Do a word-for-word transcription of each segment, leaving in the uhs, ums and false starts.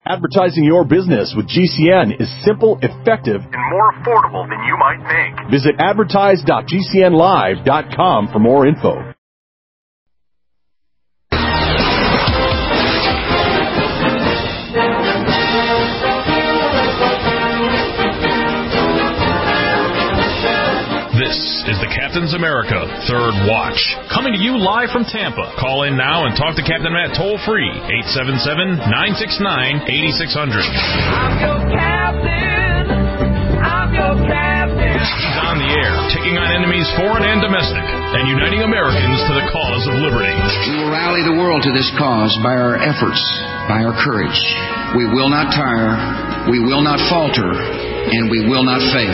Advertising your business with G C N is simple, effective, and more affordable than you might think. Visit advertise dot g c n live dot com for more info. This is the Captain's America Third Watch, coming to you live from Tampa. Call in now and talk to Captain Matt toll-free, eight seven seven, nine six nine, eight six zero zero. I'm your captain. I'm your captain. He's on the air, taking on enemies foreign and domestic, and uniting Americans to the cause of liberty. We will rally the world to this cause by our efforts, by our courage. We will not tire, we will not falter, and we will not fail.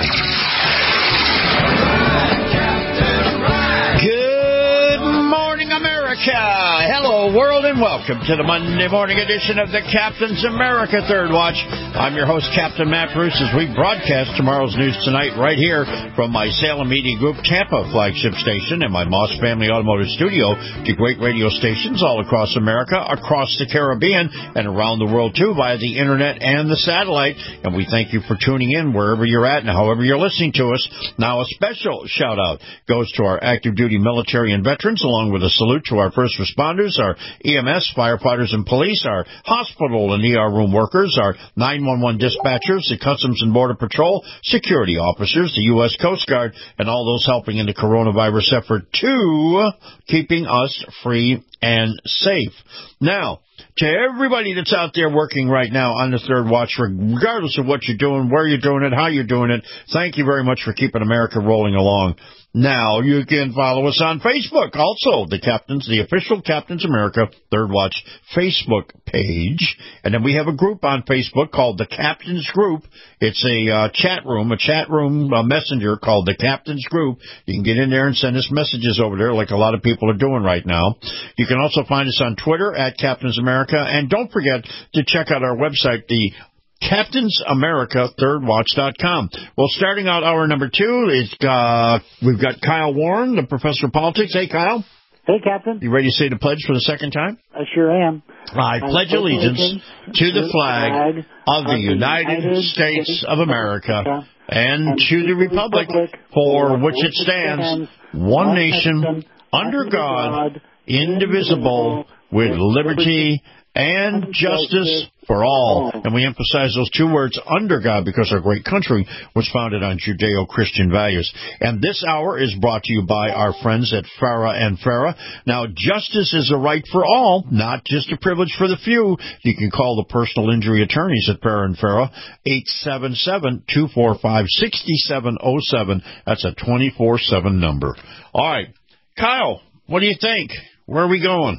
Good morning, America. Hello, world, and welcome to the Monday morning edition of the Captain's America Third Watch. I'm your host, Captain Matt Bruce, as we broadcast tomorrow's news tonight right here from my Salem Media Group Tampa flagship station and my Moss Family Automotive Studio to great radio stations all across America, across the Caribbean, and around the world, too, via the Internet and the satellite. And we thank you for tuning in wherever you're at and however you're listening to us. Now, a special shout-out goes to our active-duty military and veterans, along with a salute to our first responders, our E M S, firefighters, and police, our hospital and E R room workers, our nine one one dispatchers, the Customs and Border Patrol, security officers, the U S Coast Guard, and all those helping in the coronavirus effort to keeping us free and safe. Now, to everybody that's out there working right now on the Third Watch, regardless of what you're doing, where you're doing it, how you're doing it, thank you very much for keeping America rolling along. Now, you can follow us on Facebook. Also, the Captain's, the official Captain's America Third Watch Facebook page. And then we have a group on Facebook called the Captain's Group. It's a uh, chat room, a chat room uh, messenger called the Captain's Group. You can get in there and send us messages over there like a lot of people are doing right now. You can also find us on Twitter at Captain's America. And don't forget to check out our website, the Captain's America Third Watch dot com. Well, starting out hour number two, is uh, we've got Kyle Warren, the professor of politics. Hey, Kyle. Hey, Captain. You ready to say the pledge for the second time? I sure am. I pledge allegiance to the flag of the United States of America and to the republic for which it stands, one nation, under God, indivisible, with liberty and justice for all. And we emphasize those two words, under God, because our great country was founded on Judeo-Christian values. And this hour is brought to you by our friends at Farah and Farah. Now, justice is a right for all, not just a privilege for the few. You can call the personal injury attorneys at Farah and Farah, eight seven seven, two four five, six seven zero seven. That's a twenty-four seven number. All right. Kyle, what do you think? Where are we going?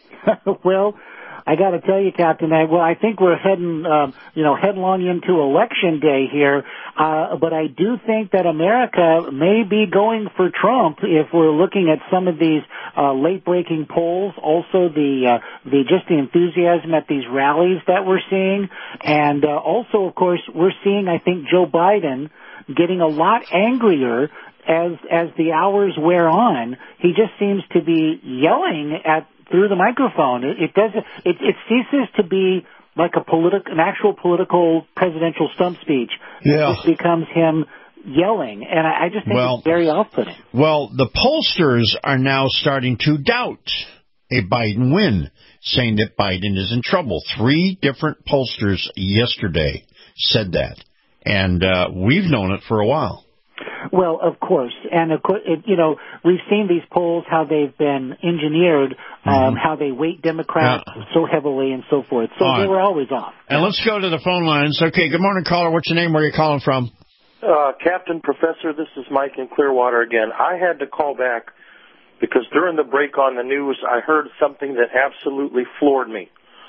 Well, I got to tell you, Captain, I, well, I think we're heading, um, you know, headlong into Election Day here. Uh, but I do think that America may be going for Trump if we're looking at some of these uh, late-breaking polls. Also, the uh, the just the enthusiasm at these rallies that we're seeing, and uh, also, of course, we're seeing, I think, Joe Biden getting a lot angrier as as the hours wear on. He just seems to be yelling at through the microphone. It, it doesn't. It, it ceases to be like a politic, an actual political presidential stump speech. Yeah. It just becomes him yelling, and I, I just think well, it's very off-putting. Well, the pollsters are now starting to doubt a Biden win, saying that Biden is in trouble. Three different pollsters yesterday said that, and uh, we've known it for a while. Well, of course, and of course, it, you know, we've seen these polls, how they've been engineered, um, mm-hmm. how they weight Democrats yeah. so heavily and so forth. So All they right. were always off. And let's go to the phone lines. Okay, good morning, caller. What's your name? Where are you calling from? Uh, Captain, Professor, this is Mike in Clearwater again. I had to call back because during the break on the news, I heard something that absolutely floored me.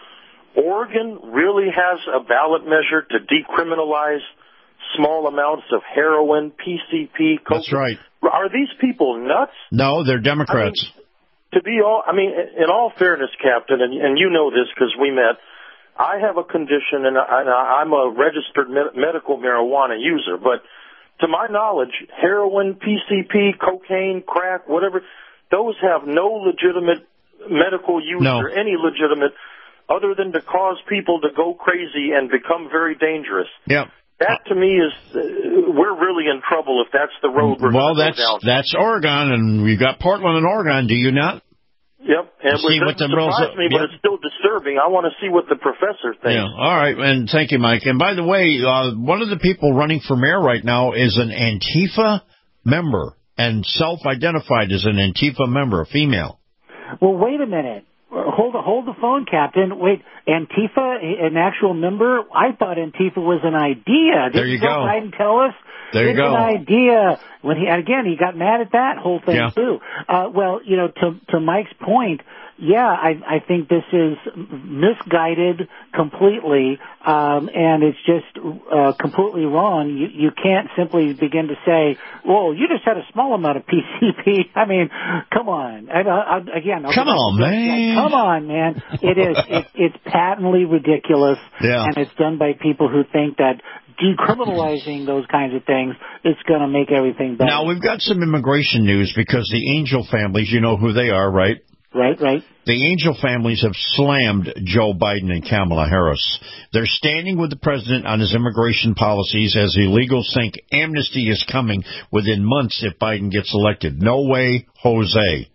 Oregon really has a ballot measure to decriminalize small amounts of heroin, P C P, cocaine. That's right. Are these people nuts? No, they're Democrats. I mean, to be all, I mean, in all fairness, Captain, and, and you know this because we met, I have a condition, and, I, and I'm a registered med- medical marijuana user, but to my knowledge, heroin, P C P, cocaine, crack, whatever, those have no legitimate medical use no. or any legitimate other than to cause people to go crazy and become very dangerous. Yep. That, to me, is uh, we're really in trouble if that's the road we're well, going to that's, go down. that's Oregon, and we've got Portland and Oregon, do you not? Yep, and see it what the doesn't rules surprise are- me, but yep. it's still disturbing. I want to see what the professor thinks. Yeah. All right, and thank you, Mike. And by the way, uh, one of the people running for mayor right now is an Antifa member and self-identified as an Antifa member, a female. Well, wait a minute. Hold hold the phone, Captain. Wait, Antifa, an actual member? I thought Antifa was an idea. Didn't There you Joe go. Biden tell us? There you it's go. an idea. When he again, he got mad at that whole thing Yeah. too. Uh, well, you know, to to Mike's point, yeah, I I think this is misguided completely, um, and it's just uh, completely wrong. You you can't simply begin to say, "Well, you just had a small amount of P C P." I mean, come on. I, I, again, I'll Come on, man. Come on, man. It is. It, it's patently ridiculous, Yeah. and it's done by people who think that decriminalizing those kinds of things is going to make everything better. Now, we've got some immigration news because the Angel families, you know who they are, right? Right, right. The Angel families have slammed Joe Biden and Kamala Harris. They're standing with the president on his immigration policies as illegals think amnesty is coming within months if Biden gets elected. No way, Jose.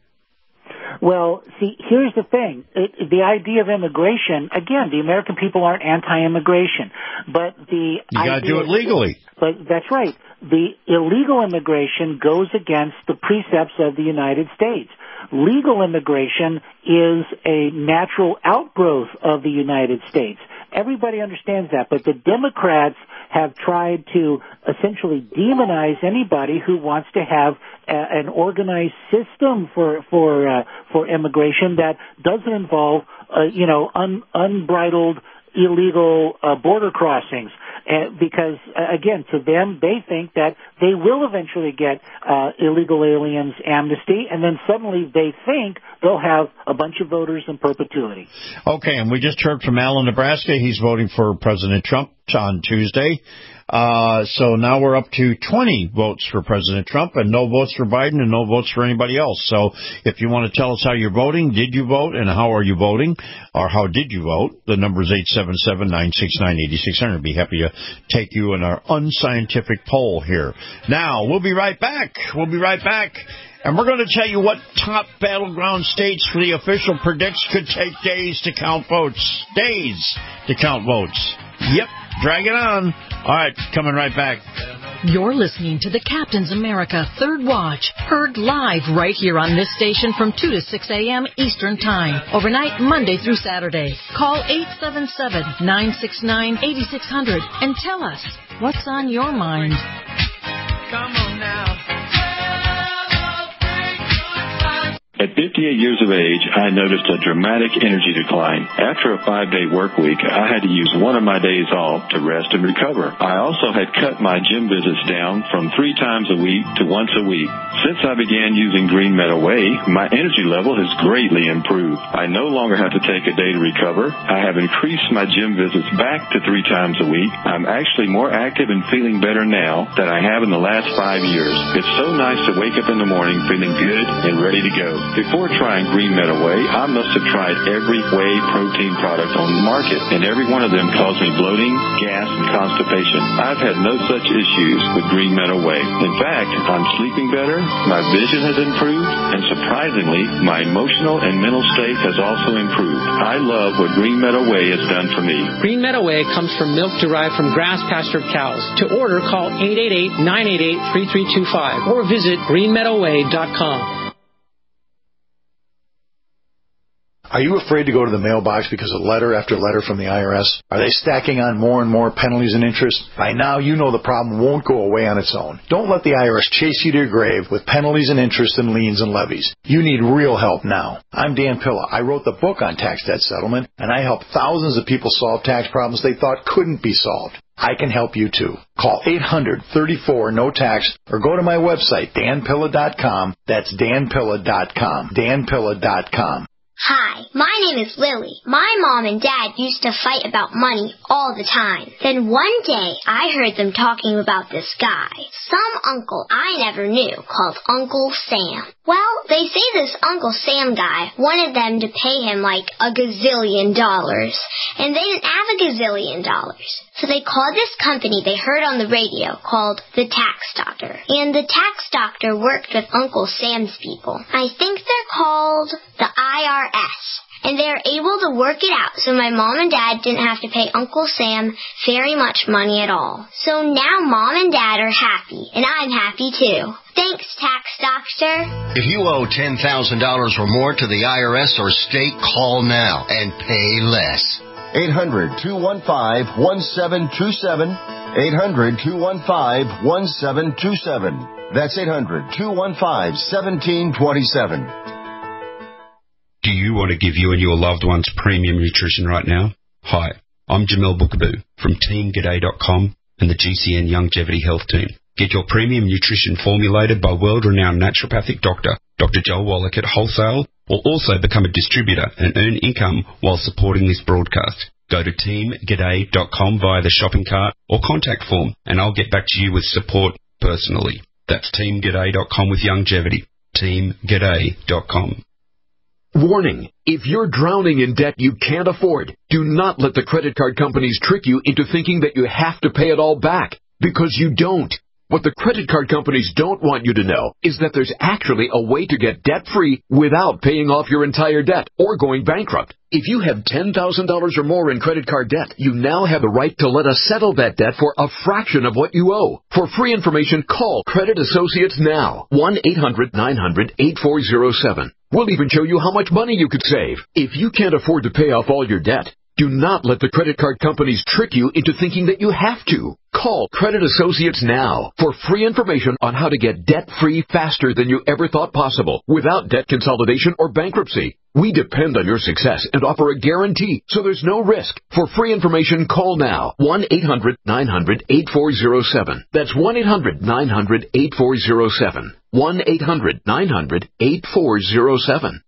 Well, see, here's the thing. It, the idea of immigration, again, the American people aren't anti-immigration, but the You got to do it legally. But that's right. The illegal immigration goes against the precepts of the United States. Legal immigration is a natural outgrowth of the United States. Everybody understands that, but the Democrats have tried to essentially demonize anybody who wants to have a, an organized system for for uh, for immigration that doesn't involve uh, you know un, unbridled illegal uh, border crossings. Uh, because, uh, again, to them, they think that they will eventually get uh, illegal aliens amnesty, and then suddenly they think they'll have a bunch of voters in perpetuity. Okay, and we just heard from Al in Nebraska. He's voting for President Trump on Tuesday. Uh, so now we're up to twenty votes for President Trump and no votes for Biden and no votes for anybody else. So if you want to tell us how you're voting, did you vote, and how are you voting, or how did you vote, the number is eight seven seven, nine six nine, eight six zero zero. I'd be happy to take you in our unscientific poll here. Now, we'll be right back. We'll be right back. And we're going to tell you what top battleground states for the official predicts could take days to count votes. Days to count votes. Yep, drag it on. All right, coming right back. You're listening to the Captain's America Third Watch, heard live right here on this station from two to six a.m. Eastern Time, overnight Monday through Saturday. Call eight seven seven, nine six nine, eight six zero zero and tell us what's on your mind. Come on now. At fifty-eight years of age, I noticed a dramatic energy decline. After a five-day work week, I had to use one of my days off to rest and recover. I also had cut my gym visits down from three times a week to once a week. Since I began using Green Meadow Whey, my energy level has greatly improved. I no longer have to take a day to recover. I have increased my gym visits back to three times a week. I'm actually more active and feeling better now than I have in the last five years. It's so nice to wake up in the morning feeling good and ready to go. Before trying Green Meadow Whey, I must have tried every whey protein product on the market, and every one of them caused me bloating, gas, and constipation. I've had no such issues with Green Meadow Whey. In fact, I'm sleeping better, my vision has improved, and surprisingly, my emotional and mental state has also improved. I love what Green Meadow Whey has done for me. Green Meadow Whey comes from milk derived from grass-pastured cows. To order, call eight eight eight, nine eight eight, three three two five or visit green meadow whey dot com. Are you afraid to go to the mailbox because of letter after letter from the I R S? Are they stacking on more and more penalties and interest? By now, you know the problem won't go away on its own. Don't let the I R S chase you to your grave with penalties and interest and liens and levies. You need real help now. I'm Dan Pilla. I wrote the book on tax debt settlement, and I help thousands of people solve tax problems they thought couldn't be solved. I can help you too. Call eight hundred, thirty-four, no tax or go to my website, dan pilla dot com. That's dan pilla dot com. dan pilla dot com. Hi, my name is Lily. My mom and dad used to fight about money all the time. Then one day, I heard them talking about this guy, some uncle I never knew called Uncle Sam. Well, they say this Uncle Sam guy wanted them to pay him like a gazillion dollars, and they didn't have a gazillion dollars. So they called this company they heard on the radio called the Tax Doctor. And the Tax Doctor worked with Uncle Sam's people. I think they're called the I R S. And they are able to work it out so my mom and dad didn't have to pay Uncle Sam very much money at all. So now mom and dad are happy, and I'm happy too. Thanks, Tax Doctor. If you owe ten thousand dollars or more to the I R S or state, call now and pay less. eight hundred, two one five, one seven two seven. eight hundred, two one five, one seven two seven. That's eight hundred, two one five, one seven two seven. Do you want to give you and your loved ones premium nutrition right now? Hi, I'm Jamel Bookaboo from Team G'day dot com and the G C N Longevity Health Team. Get your premium nutrition formulated by world-renowned naturopathic doctor, Doctor Joel Wallach at Wholesale, or also become a distributor and earn income while supporting this broadcast. Go to Team G'day dot com via the shopping cart or contact form, and I'll get back to you with support personally. That's Team G'day dot com with Longevity. Team G'day dot com. Warning, if you're drowning in debt you can't afford, do not let the credit card companies trick you into thinking that you have to pay it all back, because you don't. What the credit card companies don't want you to know is that there's actually a way to get debt-free without paying off your entire debt or going bankrupt. If you have ten thousand dollars or more in credit card debt, you now have the right to let us settle that debt for a fraction of what you owe. For free information, call Credit Associates now, one eight hundred nine hundred eight four zero seven. We'll even show you how much money you could save. If you can't afford to pay off all your debt, do not let the credit card companies trick you into thinking that you have to. Call Credit Associates now for free information on how to get debt-free faster than you ever thought possible without debt consolidation or bankruptcy. We depend on your success and offer a guarantee, so there's no risk. For free information, call now, one eight hundred nine hundred eight four zero seven. That's one eight hundred nine hundred eight four zero seven. one eight hundred nine hundred eight four zero seven.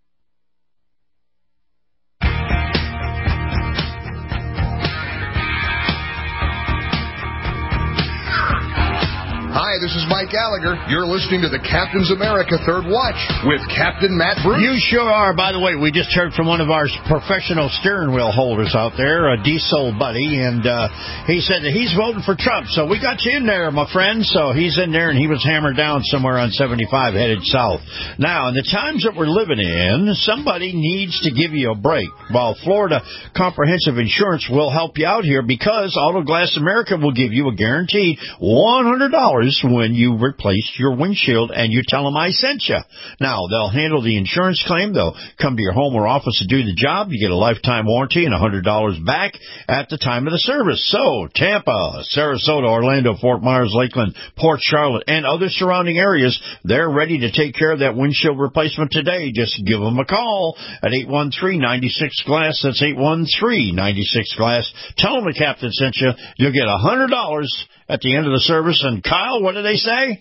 Hi, this is Mike Gallagher. You're listening to the Captain's America Third Watch with Captain Matt Bruce. You sure are. By the way, we just heard from one of our professional steering wheel holders out there, a diesel buddy, and uh, he said that he's voting for Trump. So we got you in there, my friend. So he's in there, and he was hammered down somewhere on seventy-five headed south. Now, in the times that we're living in, somebody needs to give you a break. While Florida Comprehensive Insurance will help you out here because Auto Glass America will give you a guaranteed one hundred dollars when you replace your windshield and you tell them I sent you. Now, they'll handle the insurance claim. They'll come to your home or office to do the job. You get a lifetime warranty and one hundred dollars back at the time of the service. So, Tampa, Sarasota, Orlando, Fort Myers, Lakeland, Port Charlotte, and other surrounding areas, they're ready to take care of that windshield replacement today. Just give them a call at eight one three, nine six, glass. That's eight one three, nine six, glass. Tell them the captain sent you. You'll get one hundred dollars at the end of the service. And Kyle, what did they say?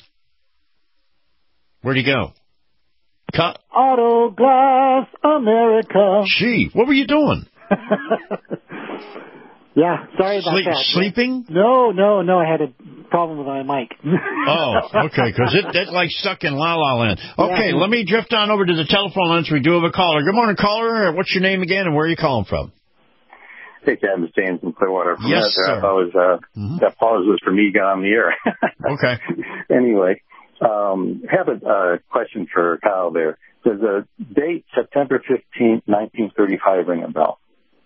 Where'd he go? Cut. Auto Glass America. Gee, what were you doing? Yeah, sorry about Sleep, that. Sleeping? No, no, no. I had a problem with my mic. Oh, okay, because it, it like stuck in La La Land. Okay, Yeah. let me drift on over to the telephone lines. We do have a caller. Good morning, caller. What's your name again, and where are you calling from? Hey, Captain, it's James from Clearwater. From Yes, that, sir. I thought it was, uh, Mm-hmm. that pause was for me to get on the air. Okay. Anyway, um, have a uh, question for Kyle there. Does the date September fifteenth, nineteen thirty-five ring a bell?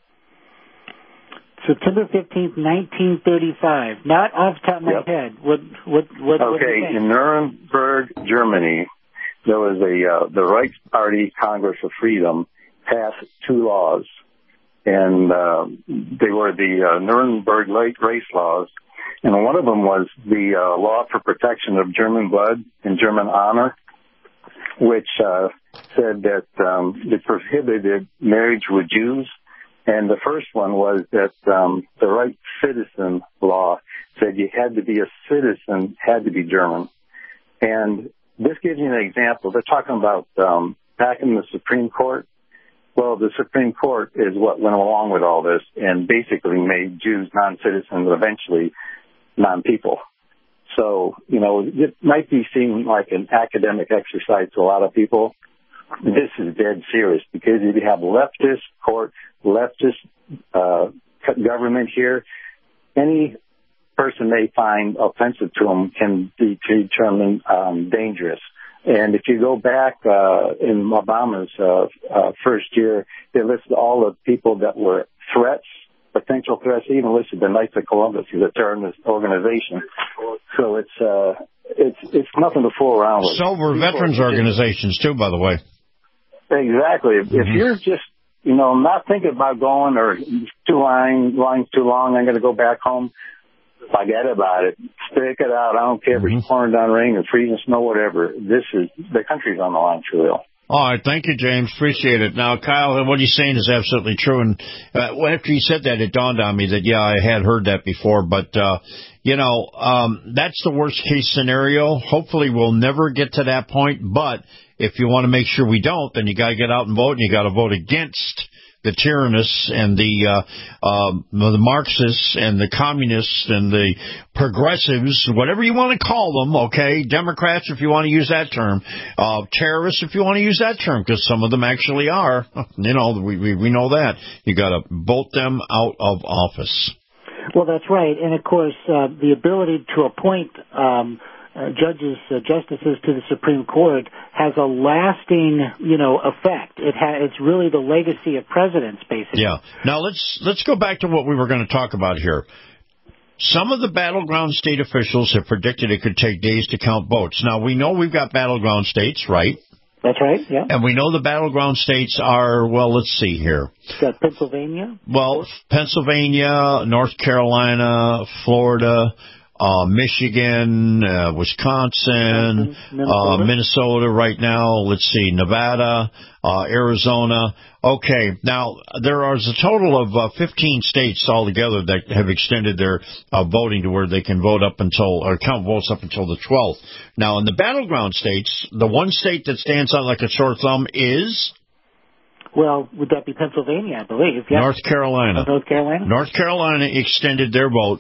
September fifteenth, nineteen thirty-five. Not off the top of my Yep. head. What, what, what, what do Okay, you think? in Nuremberg, Germany, there was a, uh, the Reichsparty Congress of Freedom passed two laws. And uh, they were the uh, Nuremberg race laws. And one of them was the uh, law for protection of German blood and German honor, which uh, said that um, it prohibited marriage with Jews. And the first one was that um, the right citizen law said you had to be a citizen, had to be German. And this gives you an example. They're talking about um, back in the Supreme Court. Well, the Supreme Court is what went along with all this and basically made Jews non-citizens, eventually non-people. So, you know, it might be seen like an academic exercise to a lot of people. This is dead serious because if you have leftist court, leftist uh, government here, any person they find offensive to them can be determined um, dangerous. And if you go back uh, in Obama's uh, uh, first year, they listed all the people that were threats, potential threats. They even listed the Knights of Columbus as a terrorist organization. So it's uh, it's it's nothing to fool around with. So were veterans organizations too, by the way. Exactly. If, mm-hmm. if you're just you know not thinking about going or two lines lines too long, I'm going to go back home. Forget about it. Stick it out. I don't care mm-hmm. if it's pouring down rain or freezing snow, whatever. This is the country's on the line, Trulio. All right, thank you, James. Appreciate it. Now, Kyle, what he's saying is absolutely true. And uh, after he said that, it dawned on me that, yeah, I had heard that before. But, uh, you know, um, that's the worst-case scenario. Hopefully we'll never get to that point. But if you want to make sure we don't, then you got to get out and vote, and you got to vote against the tyrannists and the uh, uh, the Marxists and the communists and the progressives, whatever you want to call them, okay, Democrats if you want to use that term, uh, terrorists if you want to use that term, because some of them actually are. You know, we, we, we know that. You got to vote them out of office. Well, that's right. And, of course, uh, the ability to appoint um Uh, judges, uh, justices to the Supreme Court has a lasting, you know, effect. It ha- it's really the legacy of presidents, basically. Yeah. Now let's let's go back to what we were going to talk about here. Some of the battleground state officials have predicted it could take days to count votes. Now we know we've got battleground states, right? That's right. Yeah. And we know the battleground states are, well, let's see here. Got Pennsylvania. Well, Pennsylvania, North Carolina, Florida. Uh, Michigan, uh, Wisconsin, Minnesota. Uh, Minnesota right now, let's see, Nevada, uh, Arizona. Okay, now there are a total of uh, fifteen states altogether that have extended their uh, voting to where they can vote up until, or count votes up until the twelfth. Now, in the battleground states, the one state that stands out like a sore thumb is... Well, would that be Pennsylvania, I believe? Yeah. North Carolina. North Carolina? North Carolina extended their vote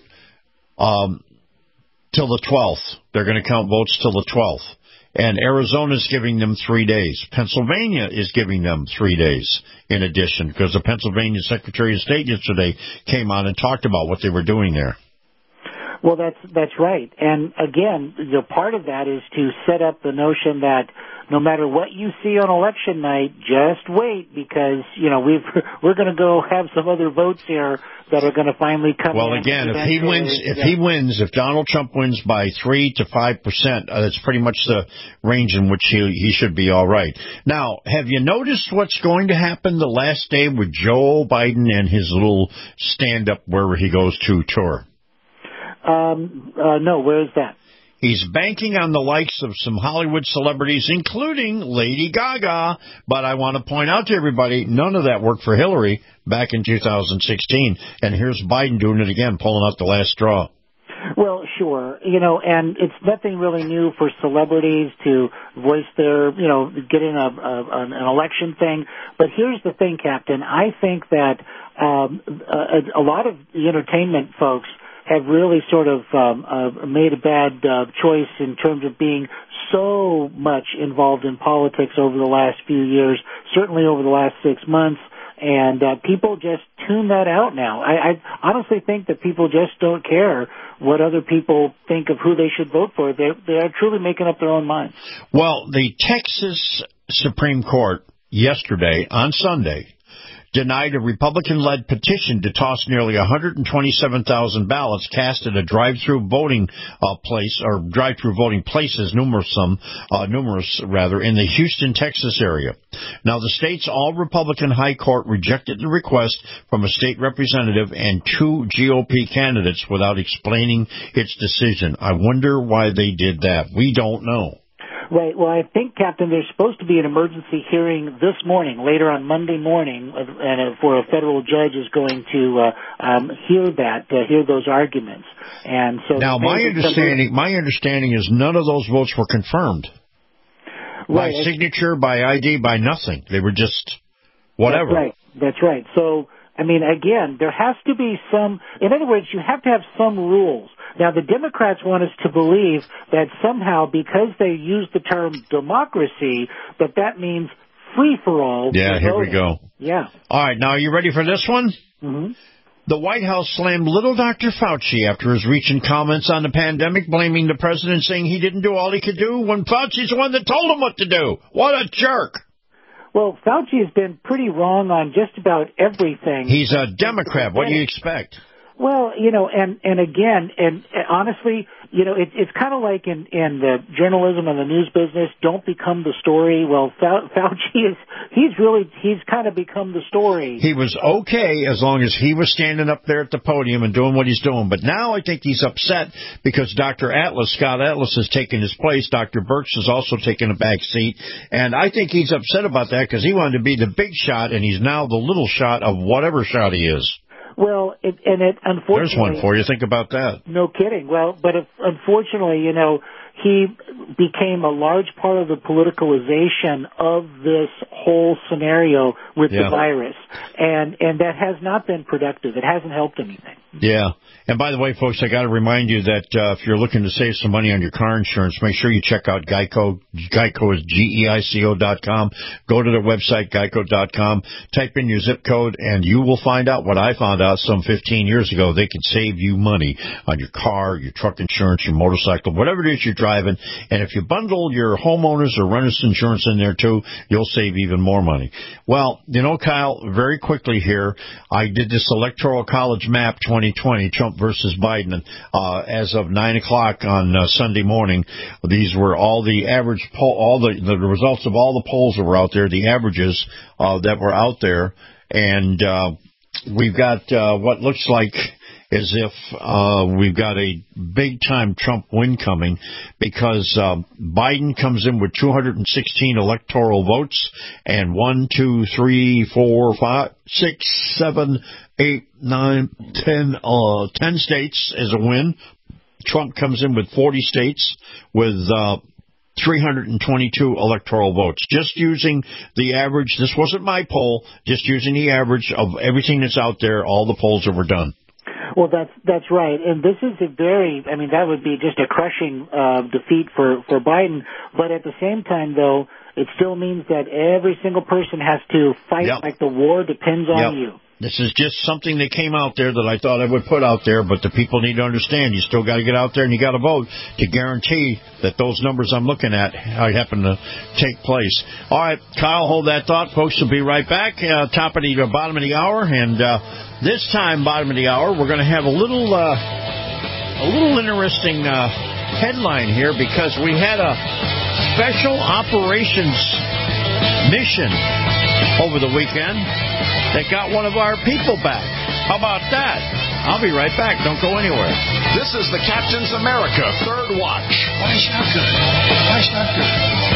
um till the twelfth. They're going to count votes till the twelfth. And Arizona's giving them three days. Pennsylvania is giving them three days in addition, because the Pennsylvania Secretary of State yesterday came on and talked about what they were doing there. Well, that's that's right. And again, the part of that is to set up the notion that no matter what you see on election night, just wait, because, you know, we've, we're going to go have some other votes here that are going to finally come well, in. Well, again, if he wins, if yeah. he wins, if Donald Trump wins by three to five percent, uh, that's pretty much the range in which he, he should be all right. Now, have you noticed what's going to happen the last day with Joe Biden and his little stand-up wherever he goes to tour? Um, uh, no, where is that? He's banking on the likes of some Hollywood celebrities, including Lady Gaga. But I want to point out to everybody, none of that worked for Hillary back in two thousand sixteen. And here's Biden doing it again, pulling out the last straw. Well, sure. You know, and it's nothing really new for celebrities to voice their, you know, get in a, a, an election thing. But here's the thing, Captain. I think that um, a, a lot of the entertainment folks have really sort of um, uh, made a bad uh, choice in terms of being so much involved in politics over the last few years, certainly over the last six months, and uh, people just tune that out now. I, I honestly think that people just don't care what other people think of who they should vote for. They they are truly making up their own minds. Well, the Texas Supreme Court yesterday, on Sunday, denied a Republican-led petition to toss nearly one hundred twenty-seven thousand ballots cast at a drive-through voting uh, place, or drive-through voting places, numerous, some, uh, numerous rather, in the Houston, Texas area. Now, the state's all-Republican high court rejected the request from a state representative and two G O P candidates without explaining its decision. I wonder why they did that. We don't know. Right. Well, I think, Captain, there's supposed to be an emergency hearing this morning, later on Monday morning, and for a federal judge is going to uh, um, hear that, uh, hear those arguments. And so now, my understanding, my understanding is none of those votes were confirmed right. by signature, by I D, by nothing. They were just whatever. That's right. That's right. So, I mean, again, there has to be some. In other words, you have to have some rules. Now, the Democrats want us to believe that somehow, because they use the term democracy, that that means free-for-all. Yeah, here we go. Yeah. All right, now are you ready for this one? Mm-hmm. The White House slammed little Doctor Fauci after his recent comments on the pandemic, blaming the president, saying he didn't do all he could do when Fauci's the one that told him what to do. What a jerk. Well, Fauci has been pretty wrong on just about everything. He's a Democrat. What do you expect? Well, you know, and, and again, and, and honestly, you know, it, it's kind of like in, in the journalism and the news business, don't become the story. Well, Fauci is, he's really, he's kind of become the story. He was okay as long as he was standing up there at the podium and doing what he's doing. But now I think he's upset because Doctor Atlas, Scott Atlas, has taken his place. Doctor Birx has also taken a back seat. And I think he's upset about that because he wanted to be the big shot, and he's now the little shot of whatever shot he is. Well, it, and it unfortunately... There's one for you. Think about that. No kidding. Well, but if, unfortunately, you know, he became a large part of the politicalization of this whole scenario with yeah. the virus. And, and that has not been productive. It hasn't helped anything. Yeah. And by the way, folks, I got to remind you that uh, if you're looking to save some money on your car insurance, make sure you check out Geico. Geico is G E I C O dot com. Go to their website, geico dot com. Type in your zip code, and you will find out what I found out some fifteen years ago. They can save you money on your car, your truck insurance, your motorcycle, whatever it is you're driving. And if you bundle your homeowners or renters insurance in there, too, you'll save even more money. Well, you know, Kyle, very quickly here, I did this Electoral College map twenty twenty, Trump versus Biden, uh, as of nine o'clock on uh, Sunday morning. These were all the average poll, all the, the results of all the polls that were out there, the averages uh, that were out there. And uh, we've got uh, what looks like as if uh, we've got a big-time Trump win coming because uh, Biden comes in with two hundred sixteen electoral votes and one, two, three, four, five, six, seven, eight, nine, ten, uh, ten states as a win. Trump comes in with forty states with uh, three hundred twenty-two electoral votes. Just using the average, this wasn't my poll, just using the average of everything that's out there, all the polls that were done. Well, that's that's right, and this is a very, I mean, that would be just a crushing uh, defeat for, for Biden, but at the same time, though, it still means that every single person has to fight yep. like the war depends on yep. you. This is just something that came out there that I thought I would put out there, but the people need to understand you still got to get out there and you got to vote to guarantee that those numbers I'm looking at happen to take place. All right, Kyle, hold that thought. Folks, will be right back, uh, top of the uh, bottom of the hour, and uh, this time, bottom of the hour, we're going to have a little, uh, a little interesting uh, headline here because we had a special operations mission over the weekend that got one of our people back. How about that? I'll be right back. Don't go anywhere. This is the Captain's America Third Watch. Why shotgun? Why shotgun?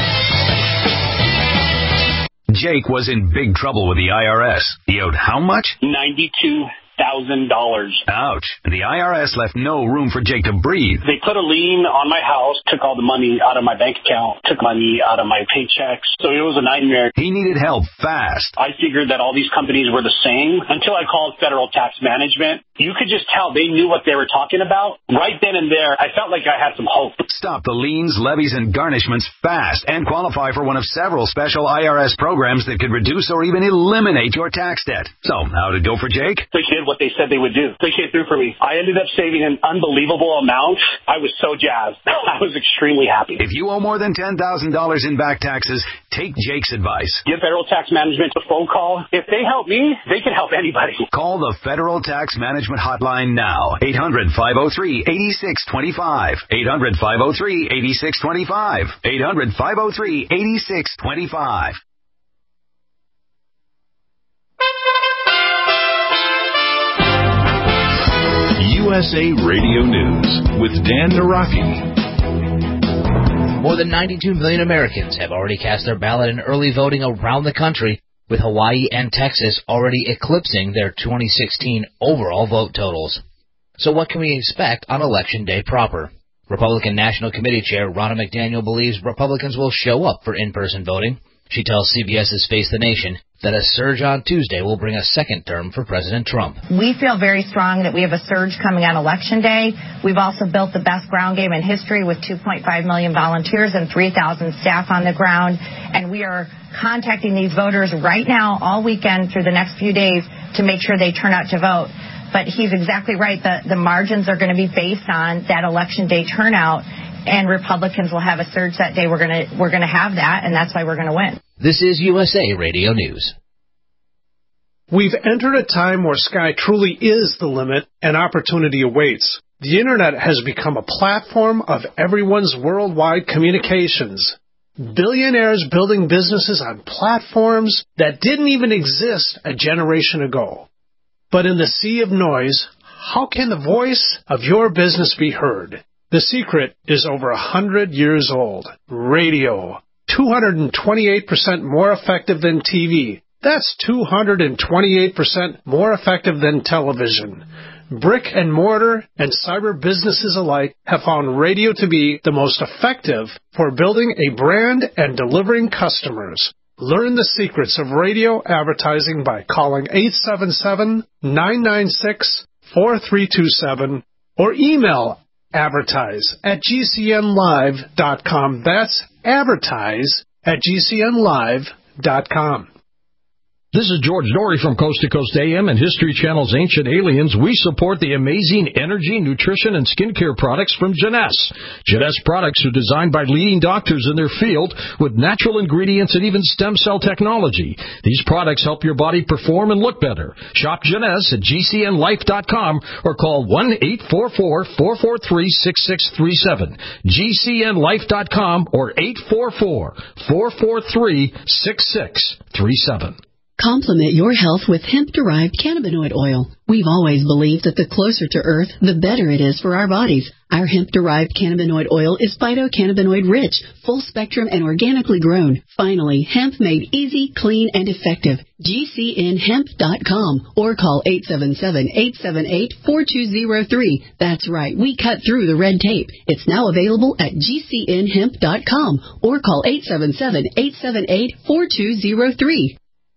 Jake was in big trouble with the I R S. He owed how much? ninety-two thousand dollars. Ouch. The I R S left no room for Jake to breathe. They put a lien on my house, took all the money out of my bank account, took money out of my paychecks. So it was a nightmare. He needed help fast. I figured that all these companies were the same until I called Federal Tax Management. You could just tell they knew what they were talking about. Right then and there, I felt like I had some hope. Stop the liens, levies, and garnishments fast and qualify for one of several special I R S programs that could reduce or even eliminate your tax debt. So, how'd it go for Jake? They did what they said they would do. They came through for me. I ended up saving an unbelievable amount. I was so jazzed. I was extremely happy. If you owe more than ten thousand dollars in back taxes, take Jake's advice. Give Federal Tax Management a phone call. If they help me, they can help anybody. Call the Federal Tax Management Hotline now. eight hundred, five oh three, eight six two five. eight hundred, five oh three, eight six two five. eight hundred, five oh three, eight six two five. U S A Radio News with Dan Naraki. More than ninety-two million Americans have already cast their ballot in early voting around the country, with Hawaii and Texas already eclipsing their twenty sixteen overall vote totals. So what can we expect on Election Day proper? Republican National Committee Chair Ronna McDaniel believes Republicans will show up for in-person voting. She tells C B S's Face the Nation, that a surge on Tuesday will bring a second term for President Trump. We feel very strong that we have a surge coming on Election Day. We've also built the best ground game in history with two point five million volunteers and three thousand staff on the ground. And we are contacting these voters right now all weekend through the next few days to make sure they turn out to vote. But he's exactly right. The, the margins are going to be based on that Election Day turnout, and Republicans will have a surge that day. We're going to we're going to have that, and that's why we're going to win. This is U S A Radio News. We've entered a time where sky truly is the limit and opportunity awaits. The Internet has become a platform of everyone's worldwide communications. Billionaires building businesses on platforms that didn't even exist a generation ago. But in the sea of noise, how can the voice of your business be heard? The secret is over a hundred years old. Radio. two hundred twenty-eight percent more effective than T V. That's two hundred twenty-eight percent more effective than television. Brick and mortar and cyber businesses alike have found radio to be the most effective for building a brand and delivering customers. Learn the secrets of radio advertising by calling eight seven seven, nine nine six, four three two seven or email advertise at g c n live dot com. That's advertise at g c n live dot com. This is George Norrie from Coast to Coast A M and History Channel's Ancient Aliens. We support the amazing energy, nutrition, and skincare products from Jeunesse. Jeunesse products are designed by leading doctors in their field with natural ingredients and even stem cell technology. These products help your body perform and look better. Shop Jeunesse at g c n life dot com or call one eight four four, four four three, six six three seven. g c n life dot com or eight four four, four four three, six six three seven. Complement your health with hemp-derived cannabinoid oil. We've always believed that the closer to Earth, the better it is for our bodies. Our hemp-derived cannabinoid oil is phytocannabinoid-rich, full-spectrum, and organically grown. Finally, hemp made easy, clean, and effective. g c n hemp dot com or call eight seven seven, eight seven eight, four two zero three. That's right, we cut through the red tape. It's now available at g c n hemp dot com or call eight seven seven, eight seven eight, four two zero three.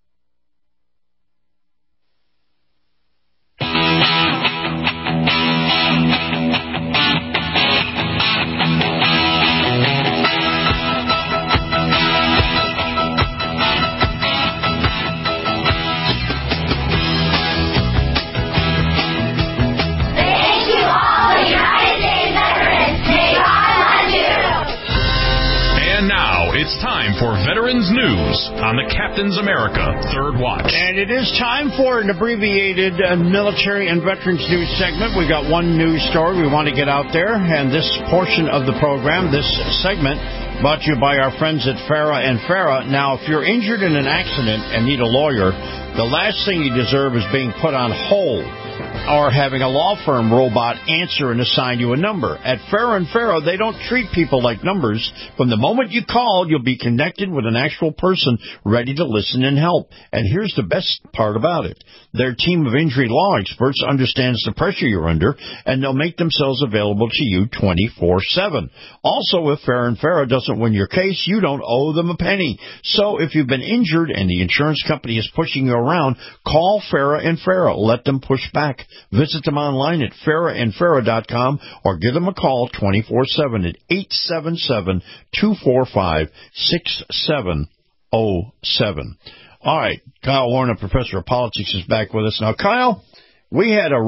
It's time for Veterans News on the Captain's America Third Watch. And it is time for an abbreviated uh, military and veterans news segment. We got one news story we want to get out there, and this portion of the program, this segment, brought to you by our friends at Farah and Farah. Now, if you're injured in an accident and need a lawyer, the last thing you deserve is being put on hold or having a law firm robot answer and assign you a number. At Farah and Farah, they don't treat people like numbers. From the moment you call, you'll be connected with an actual person ready to listen and help. And here's the best part about it. Their team of injury law experts understands the pressure you're under, and they'll make themselves available to you twenty-four seven. Also, if Farah and Farah doesn't win your case, you don't owe them a penny. So if you've been injured and the insurance company is pushing you around, call Farah and Farah. Let them push back. Visit them online at farah and farah dot com or give them a call twenty-four seven at eight seven seven, two four five, six seven zero seven. All right, Kyle Warner, professor of politics, is back with us. Now, Kyle, we had a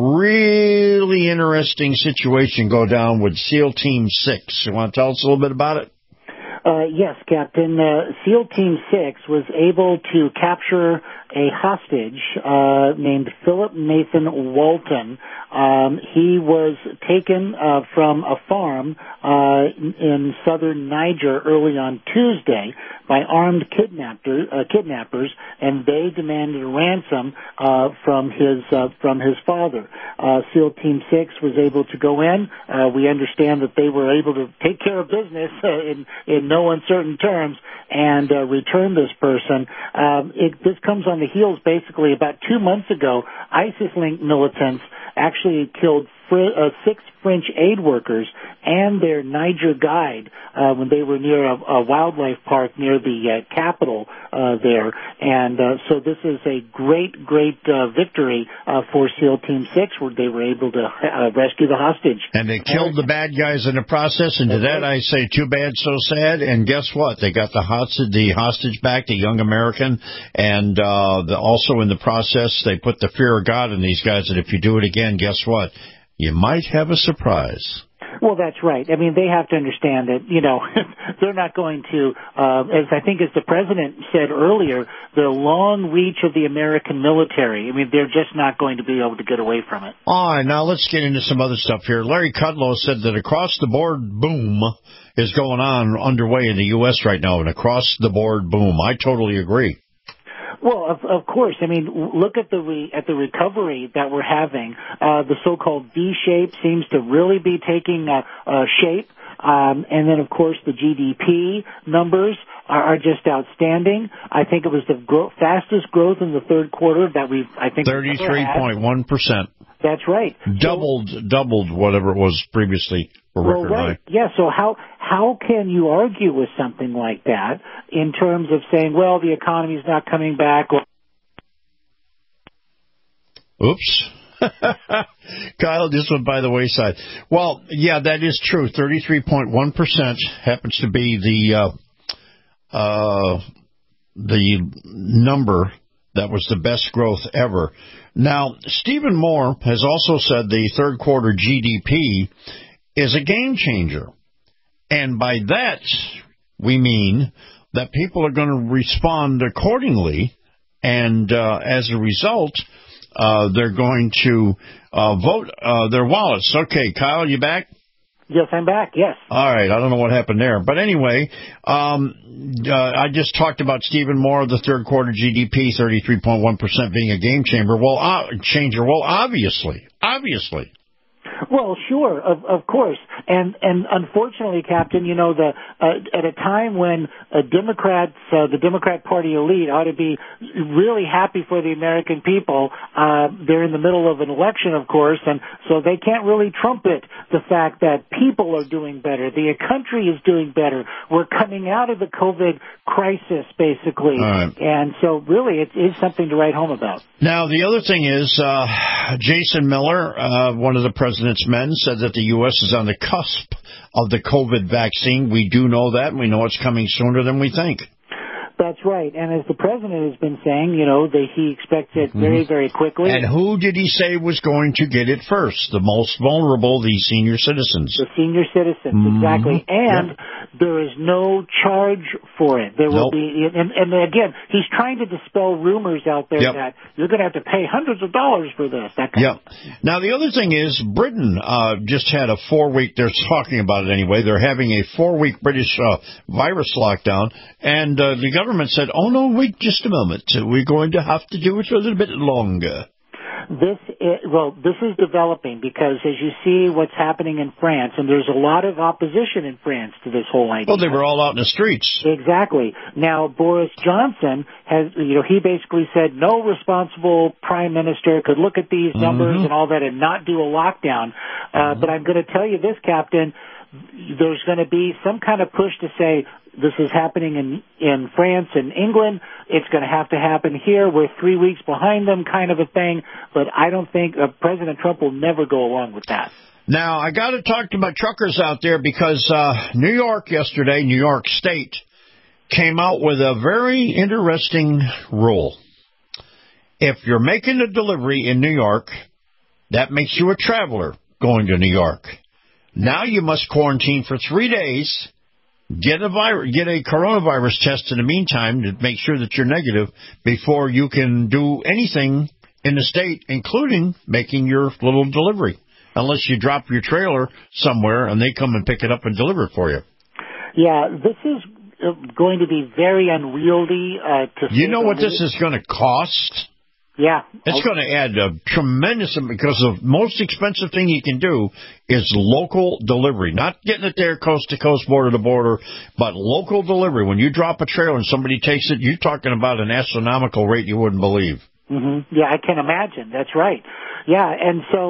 really interesting situation go down with SEAL Team six. You want to tell us a little bit about it? Uh, yes, Captain. Uh, SEAL Team six was able to capture a hostage uh, named Philip Nathan Walton. Um, he was taken uh, from a farm uh, in southern Niger early on Tuesday by armed kidnapper, uh, kidnappers, and they demanded a ransom uh, from his uh, from his father. Uh, SEAL Team six was able to go in. Uh, we understand that they were able to take care of business uh, in in no uncertain terms and uh, return this person. Um, it, this comes on the heels, basically, about two months ago, ISIS-linked militants actually killed fr- uh, six French aid workers and their Niger guide uh, when they were near a, a wildlife park near the uh, capital uh, there. And uh, so this is a great, great uh, victory uh, for SEAL Team six, where they were able to uh, rescue the hostage. And they killed the bad guys in the process, and to that I say, too bad, so sad. And guess what? They got the hostage, the hostage back, the young American, and uh, the, also in the process, they put the fear of God in these guys, that if you do it again, guess what? You might have a surprise. Well, that's right. I mean, they have to understand that, you know, they're not going to, uh, as I think as the president said earlier, the long reach of the American military, I mean, they're just not going to be able to get away from it. All right, now let's get into some other stuff here. Larry Kudlow said that across-the-board boom is going on underway in the U S right now, an across-the-board boom. I totally agree. Well, of, of course. I mean, look at the re, at the recovery that we're having. Uh, the so-called V shape seems to really be taking uh, uh, shape. Um, and then, of course, the G D P numbers are, are just outstanding. I think it was the gro- fastest growth in the third quarter that we've, I think, thirty-three point one percent. That's right. Doubled, so, doubled whatever it was previously a record well, right. high. Yeah, so how how can you argue with something like that in terms of saying, well, the economy's not coming back? Or- Oops. Kyle just went by the wayside. Well, yeah, that is true. thirty-three point one percent happens to be the uh, uh, the number that was the best growth ever. Now, Stephen Moore has also said the third quarter G D P is a game changer. And by that, we mean that people are going to respond accordingly, and uh, as a result, uh, they're going to uh, vote uh, their wallets. Okay, Kyle, you back? Yes, I'm back, yes. All right, I don't know what happened there. But anyway, um, uh, I just talked about Stephen Moore, the third quarter G D P, thirty-three point one percent being a game changer. Well, uh, changer. Well, obviously, obviously. Well, sure, of of course, and and unfortunately, Captain, you know, the uh, at a time when uh, Democrats, uh, the Democrat Party elite, ought to be really happy for the American people. Uh, they're in the middle of an election, of course, and so they can't really trumpet the fact that people are doing better, the country is doing better. We're coming out of the COVID crisis, basically, right. And so really, it is something to write home about. Now, the other thing is, uh, Jason Miller, uh, one of the president's men, said that the U S is on the cusp of the COVID vaccine. We do know that, and we know it's coming sooner than we think. That's right. And as the president has been saying, you know, that he expects it very, very quickly. And who did he say was going to get it first? The most vulnerable, the senior citizens. The senior citizens, mm-hmm. exactly. And yep. there is no charge for it. There will nope. be, and, and again, he's trying to dispel rumors out there yep. that you're going to have to pay hundreds of dollars for this. That kind yep. of Now, the other thing is, Britain uh, just had a four-week, they're talking about it anyway, they're having a four-week British uh, virus lockdown, and uh, the government government said, oh, no, wait just a moment. We're going to have to do it a little bit longer. This is, well, this is developing because as you see what's happening in France, and there's a lot of opposition in France to this whole idea. Well, they were all out in the streets. Exactly. Now, Boris Johnson has, you know, he basically said no responsible prime minister could look at these numbers mm-hmm. and all that and not do a lockdown. Uh, mm-hmm. But I'm going to tell you this, Captain, there's going to be some kind of push to say, this is happening in, in France and England. It's going to have to happen here. We're three weeks behind them kind of a thing. But I don't think uh, President Trump will never go along with that. Now, I got to talk to my truckers out there because uh, New York yesterday, New York State, came out with a very interesting rule. If you're making a delivery in New York, that makes you a traveler going to New York. Now you must quarantine for three days. Get a virus, get a coronavirus test in the meantime to make sure that you're negative before you can do anything in the state, including making your little delivery, unless you drop your trailer somewhere and they come and pick it up and deliver it for you. Yeah, this is going to be very unwieldy. Uh, to you know what this is going to cost? Yeah. It's going to add a tremendous, because the most expensive thing you can do is local delivery. Not getting it there coast to coast, border to border, but local delivery. When you drop a trailer and somebody takes it, you're talking about an astronomical rate you wouldn't believe. Mm-hmm. Yeah, I can imagine. That's right. Yeah, and so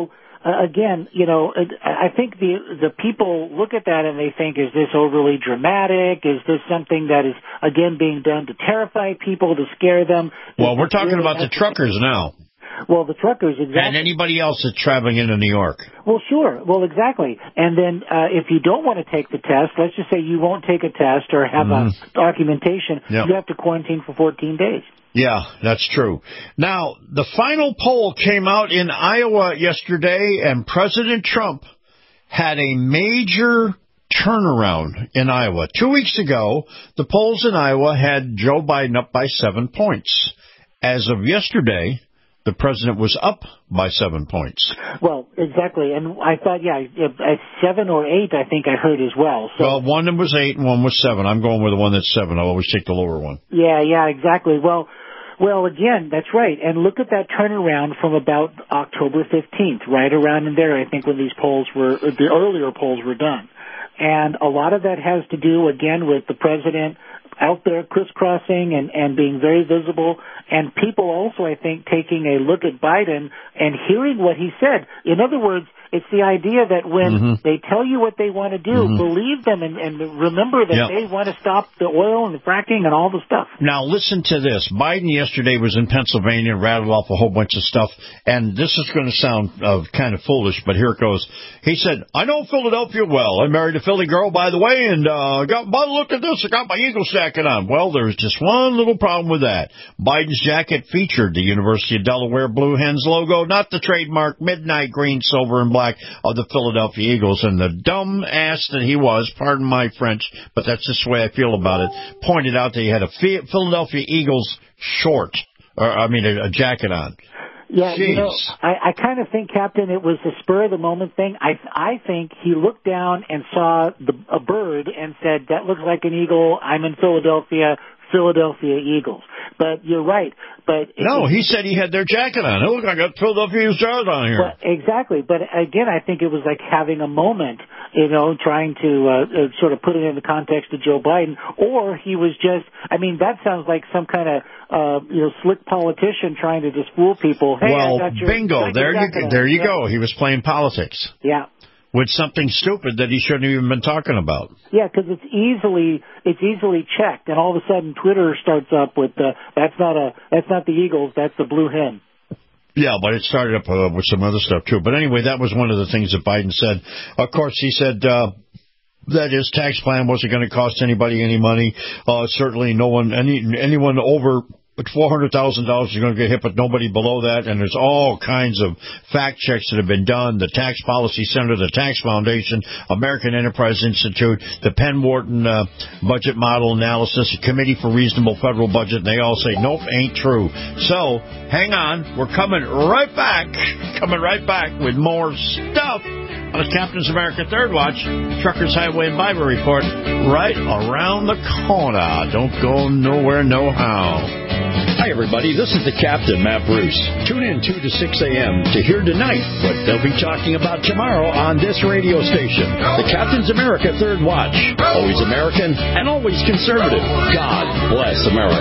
uh, again, you know, I think the the people look at that and they think, is this overly dramatic? Is this something that is, again, being done to terrify people, to scare them? Well, we're talking about the truckers now. Well, the truckers, exactly. And anybody else that's traveling into New York. Well, sure. Well, exactly. And then uh, if you don't want to take the test, let's just say you won't take a test or have mm. a documentation, yep. you have to quarantine for fourteen days. Yeah, that's true. Now, the final poll came out in Iowa yesterday, and President Trump had a major turnaround in Iowa. Two weeks ago, the polls in Iowa had Joe Biden up by seven points. As of yesterday, the president was up by seven points. Well, exactly. And I thought, yeah, seven or eight, I think I heard as well. So, well, one was eight and one was seven. I'm going with the one that's seven. I'll always take the lower one. Yeah, yeah, exactly. Well, well, again, that's right. And look at that turnaround from about October fifteenth, right around in there, I think, when these polls were, the earlier polls were done. And a lot of that has to do, again, with the president out there crisscrossing and, and being very visible, and people also, I think, taking a look at Biden and hearing what he said. In other words, it's the idea that when mm-hmm. they tell you what they want to do, mm-hmm. believe them and, and remember that yep. they want to stop the oil and the fracking and all the stuff. Now, listen to this. Biden yesterday was in Pennsylvania and rattled off a whole bunch of stuff, and this is going to sound uh, kind of foolish, but here it goes. He said, I know Philadelphia well. I married a Philly girl, by the way, and uh, got, but look at this, I got my Eagles jacket on. Well, there's just one little problem with that. Biden's jacket featured the University of Delaware Blue Hens logo, not the trademark midnight green, silver, and black of the Philadelphia Eagles. And the dumb ass that he was, pardon my French, but that's just the way I feel about it, pointed out that he had a Philadelphia Eagles short, or I mean a, a jacket on. Yeah, Jeez. you know, I, I kind of think, Captain, it was a spur-of-the-moment thing. I I think he looked down and saw the, a bird and said, that looks like an eagle. I'm in Philadelphia, Philadelphia Eagles. But you're right. But no, he said he had their jacket on. It looked like a Philadelphia Eagles jacket on here. Well, exactly. But again, I think it was like having a moment, you know, trying to uh, uh, sort of put it in the context of Joe Biden. Or he was just, I mean, that sounds like some kind of, uh, you know, slick politician trying to just fool people. Hey, well, I got your, bingo, there you, there you yeah. go. He was playing politics. Yeah. With something stupid that he shouldn't have even been talking about. Yeah, because it's easily it's easily checked, and all of a sudden Twitter starts up with uh, that's not a that's not the Eagles, that's the Blue Hen. Yeah, but it started up uh, with some other stuff too. But anyway, that was one of the things that Biden said. Of course, he said uh, that his tax plan wasn't going to cost anybody any money. Uh, certainly, no one any anyone over. But four hundred thousand dollars is going to get hit, but nobody below that. And there's all kinds of fact checks that have been done. The Tax Policy Center, the Tax Foundation, American Enterprise Institute, the Penn Wharton uh, Budget Model Analysis, the Committee for Reasonable Federal Budget, and they all say, nope, ain't true. So, hang on. We're coming right back, coming right back with more stuff on the Captain's America Third Watch, Truckers Highway and Bible Report, right around the corner. Don't go nowhere, no how. Hi, everybody. This is the Captain, Matt Bruce. Tune in two to six a.m. to hear tonight what they'll be talking about tomorrow on this radio station. The Captain's America Third Watch. Always American and always conservative. God bless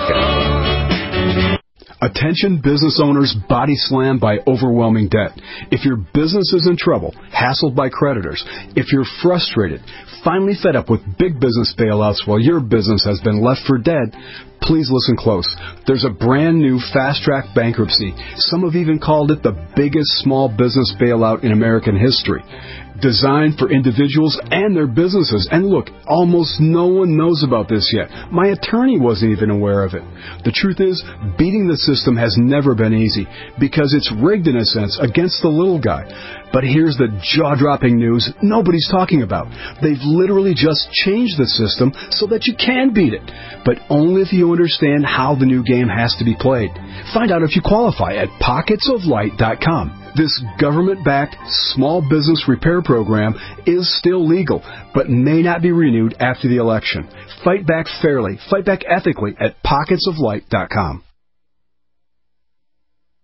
America. Attention business owners body slammed by overwhelming debt. If your business is in trouble, hassled by creditors, if you're frustrated, finally fed up with big business bailouts while your business has been left for dead, please listen close. There's a brand new fast-track bankruptcy. Some have even called it the biggest small business bailout in American history. Designed for individuals and their businesses. And look, almost no one knows about this yet. My attorney wasn't even aware of it. The truth is, beating the system has never been easy because it's rigged in a sense against the little guy. But here's the jaw-dropping news nobody's talking about. They've literally just changed the system so that you can beat it, but only if you understand how the new game has to be played. Find out if you qualify at pockets of light dot com. This government-backed small business repair program is still legal, but may not be renewed after the election. Fight back fairly, fight back ethically at pockets of light dot com.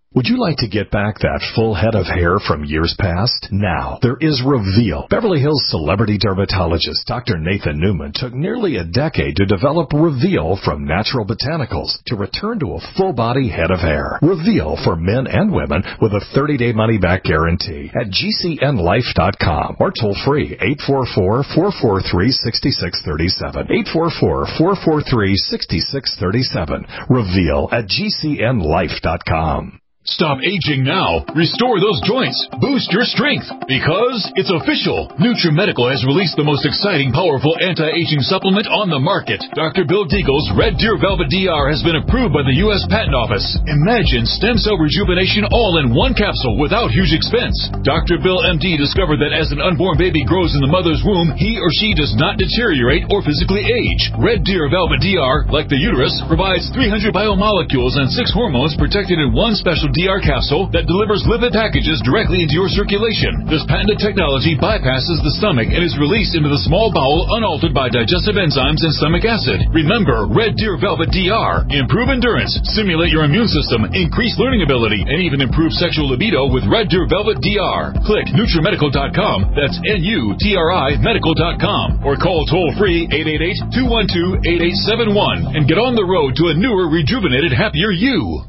Would you like to get back that full head of hair from years past? Now, there is Reveal. Beverly Hills celebrity dermatologist Doctor Nathan Newman took nearly a decade to develop Reveal from natural botanicals to return to a full-body head of hair. Reveal for men and women with a thirty-day money-back guarantee at G C N life dot com or toll-free eight four four, four four three, six six three seven. eight four four, four four three, six six three seven. Reveal at G C N life dot com. Stop aging now. Restore those joints. Boost your strength. Because it's official. NutriMedical has released the most exciting, powerful anti-aging supplement on the market. Doctor Bill Deagle's Red Deer Velvet D R has been approved by the U S Patent Office. Imagine stem cell rejuvenation all in one capsule without huge expense. Doctor Bill M D discovered that as an unborn baby grows in the mother's womb, he or she does not deteriorate or physically age. Red Deer Velvet D R, like the uterus, provides three hundred biomolecules and six hormones protected in one special D R capsule that delivers lipid packages directly into your circulation. This patented technology bypasses the stomach and is released into the small bowel unaltered by digestive enzymes and stomach acid. Remember, Red Deer Velvet D R. Improve endurance, stimulate your immune system, increase learning ability, and even improve sexual libido with Red Deer Velvet D R. Click NutriMedical dot com. That's N U T R I medical dot com. Or call toll-free eight eight eight, two one two, eight eight seven one and get on the road to a newer, rejuvenated, happier you.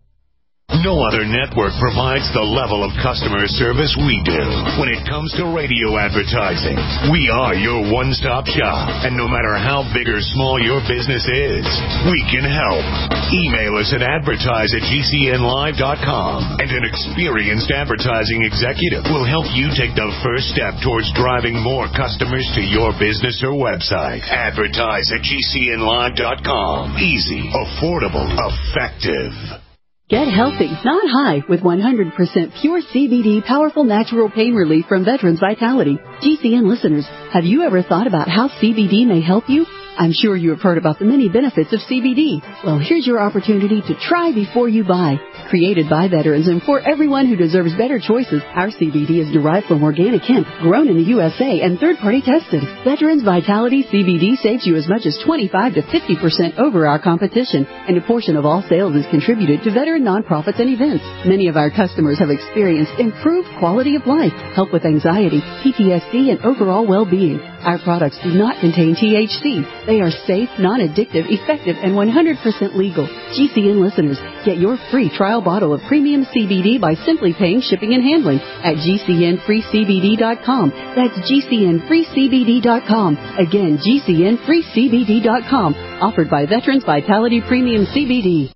No other network provides the level of customer service we do when it comes to radio advertising. We are your one-stop shop, and no matter how big or small your business is, we can help. Email us at advertise at G C N live dot com, and an experienced advertising executive will help you take the first step towards driving more customers to your business or website. Advertise at G C N live dot com. Easy, affordable, effective. Get healthy, not high, with one hundred percent pure C B D powerful natural pain relief from Veterans Vitality. G C N listeners, have you ever thought about how C B D may help you? I'm sure you have heard about the many benefits of C B D. Well, here's your opportunity to try before you buy. Created by veterans and for everyone who deserves better choices, our C B D is derived from organic hemp, grown in the U S A, and third-party tested. Veterans Vitality C B D saves you as much as twenty-five to fifty percent over our competition, and a portion of all sales is contributed to veteran nonprofits and events. Many of our customers have experienced improved quality of life, help with anxiety, P T S D, and overall well-being. Our products do not contain T H C. They are safe, non-addictive, effective, and one hundred percent legal. G C N listeners, get your free trial bottle of premium C B D by simply paying shipping and handling at G C N free C B D dot com. That's G C N free C B D dot com. Again, G C N free C B D dot com. Offered by Veterans Vitality Premium C B D.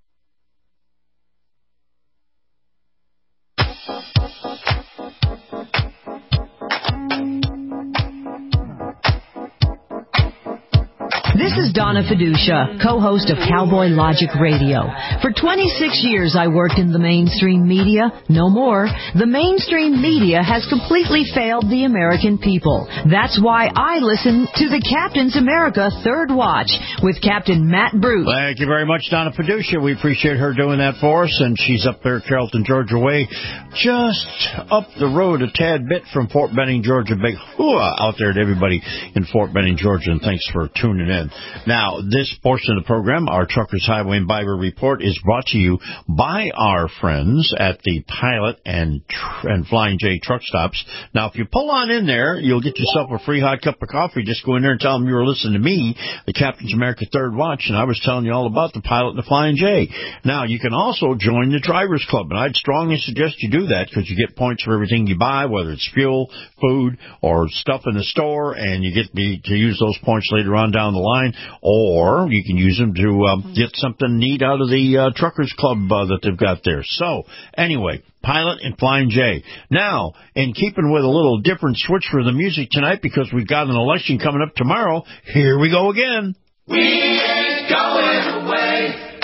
This is Donna Fiducia, co-host of Cowboy Logic Radio. For twenty-six years I worked in the mainstream media. No more. The mainstream media has completely failed the American people. That's why I listen to the Captain's America Third Watch with Captain Matt Bruce. Thank you very much, Donna Fiducia. We appreciate her doing that for us, and she's up there, Carrollton, Georgia way, just up the road a tad bit from Fort Benning, Georgia. Big hooah out there to everybody in Fort Benning, Georgia, and thanks for tuning in. Now, this portion of the program, our Truckers Highway and Byway Report, is brought to you by our friends at the Pilot and and Flying J truck stops. Now, if you pull on in there, you'll get yourself a free hot cup of coffee. Just go in there and tell them you were listening to me, the Captain's America Third Watch, and I was telling you all about the Pilot and the Flying J. Now, you can also join the Drivers Club, and I'd strongly suggest you do that because you get points for everything you buy, whether it's fuel, food, or stuff in the store, and you get to use those points later on down the line. Or you can use them to uh, get something neat out of the uh, Truckers Club uh, that they've got there. So, anyway, Pilot and Flying J. Now, in keeping with a little different switch for the music tonight, because we've got an election coming up tomorrow, here we go again. We ain't going away.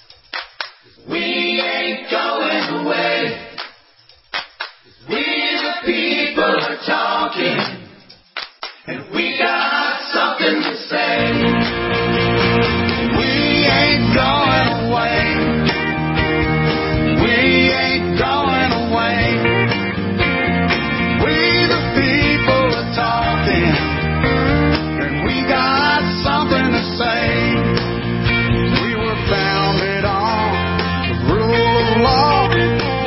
We ain't going away. We the people are talking, and we got something to say. Going away. We ain't going away. We the people are talking, and we got something to say. We were founded on the rule of law.